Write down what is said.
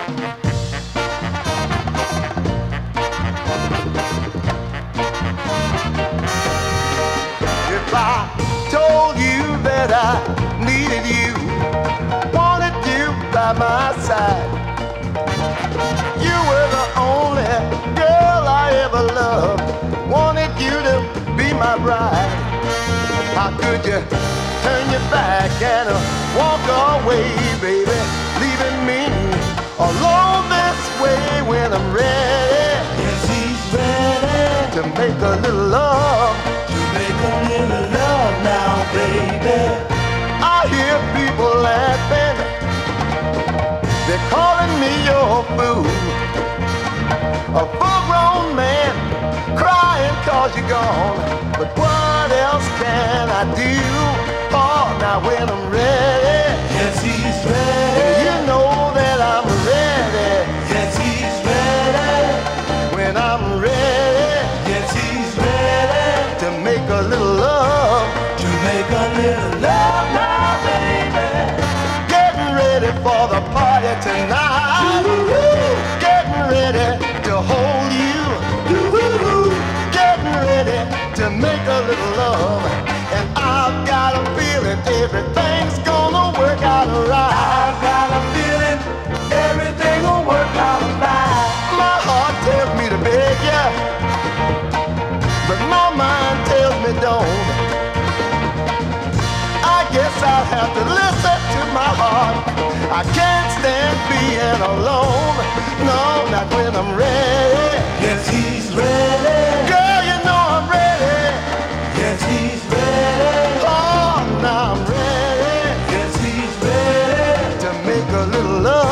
If I told you that I needed you, wanted you by my side, you were the only girl I ever loved, wanted you to be my bride. How could you turn your back and walk away, baby, leaving me alone this way when I'm ready? Yes, he's ready to make a little love. to make a little love now, baby. I hear people laughing, they're calling me your fool. A full-grown man crying 'cause you're gone, but what else can I do? Oh, now when I'm ready, Yes, he's ready. you know that I'm ready. Yes, he's ready. When I'm ready Yes, he's ready to make a little love, to make a little love now, baby. getting ready for the party tonight. Getting ready to hold you. Getting ready to make a little love. And I've got a feeling everything's gonna work out right. I've got a feeling everything will work out fine. My heart tells me to beg ya, but my mind tells me don't. I guess I'll have to listen to my heart. I can't stand being alone. No, not when I'm ready. Yes, he's ready. Girl, you know I'm ready. Yes, he's ready. Oh, now I'm ready Yes, he's ready to make a little love.